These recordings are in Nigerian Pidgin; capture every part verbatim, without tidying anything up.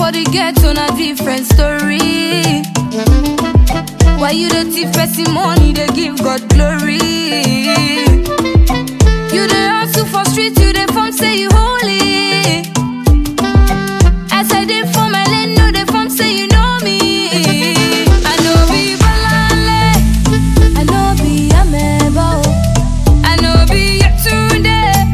For the ghetto, na different story. Why you the thief person money, they give God glory. You the hustle for street, you the form say you holy. As I did for my lane, no the form say you know me. I know be balale, I know be amebo, I know be yetunde.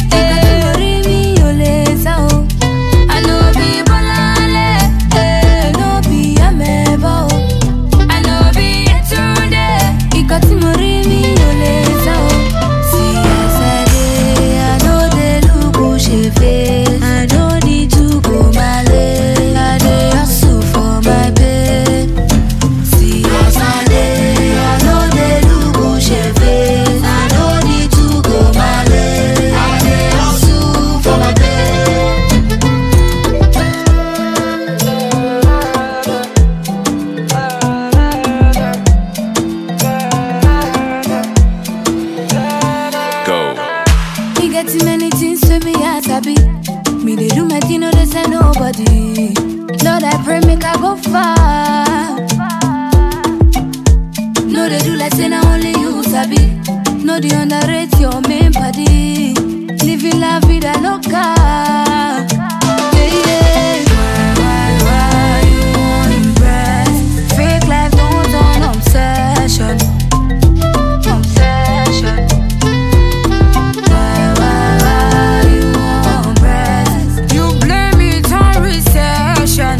I know be balale, I know be amebo, I know be yetunde. Ikoti morimi oleza o. See as I dey, I know they look who she face. I don't need to go my way. I dey hustle for my pay. See as I dey, I know they look who she face. I don't need to go my way. I dey hustle for my pay. Go. Me get too many things to me as I be. Me they do my thing, no they say nobody. Lord I pray make I go far. No they do like say na only you sabi. No they underrate your main body. Living la vida loca. Yeah, yeah. Why, why, why you want impress? Fake life don't turn obsession. Obsession. Why, why, why you want press? You blame it on recession.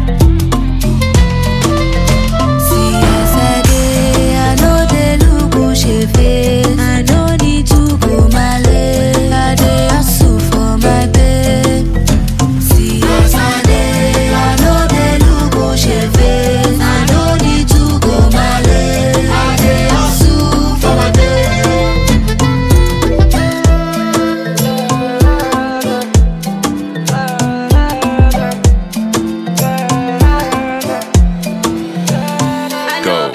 See as I dey, I know they look who she face. I no need to go my way. I dey hustle for my pay. See as I dey, I know they look who she face. I no need to go my way. I dey hustle for my pay. Go.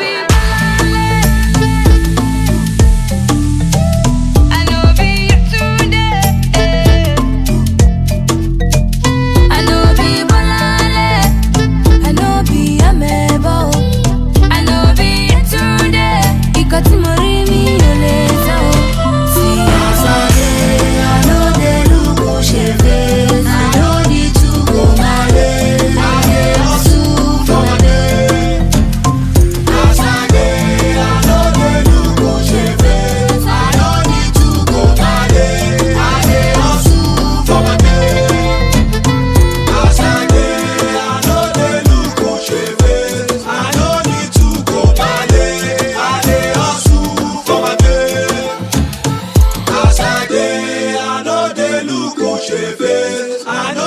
I know be yetunde. I know be balale. I know be amebo. I know be yetunde. Ikoti morimi oleza o. See as I dey, I know they look who she face. I don't need to go my way. I dey hustle for my day. As I dey, I know they look who she face. I don't need to go my way. I dey hustle for my day. As I dey, I know they look who she face. I don't need to go my day. I dey hustle for my pay. As I dey, I know they look who she face. I